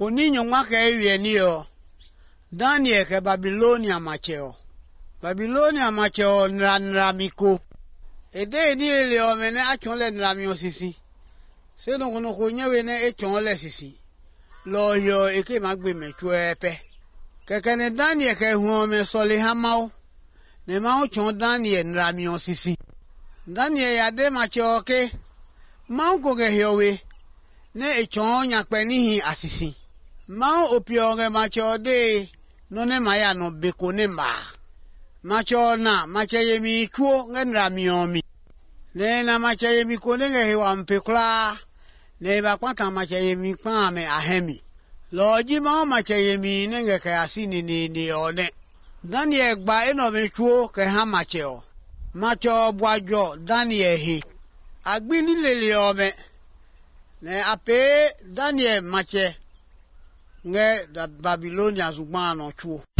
Foninho mwaka ewienio. Daniel ke Babilonia macheo. Babilonia macheo nramiko. Ede ni ele omene achonle nramio sisi. Se no kono konyewe ne echonle sisi. Lo yo eke magbe mechuepe. Kekene Daniel ke huome soli hamao. Ne mao chon Daniel nramio sisi. Daniel yade macheo ke. Mao koge hiowe. Ne echon nyakpe nihi asisi. Mao opionge macheo de. None maya no beko ne mba. Macho na machaye mi chuo ngenra miomi. Ne na machaye mi kone nge hewa mpekla. Ne bakwata machaye mi kwame ahemi. Loji mao machaye mi nenge ke asini ni one. Daniel gba eno me chuo ke ha macheo. Macho bwajo Daniel he. Agbini lele ome. Ne ape Daniel mache. Nge da Babilonia zugmano chuo.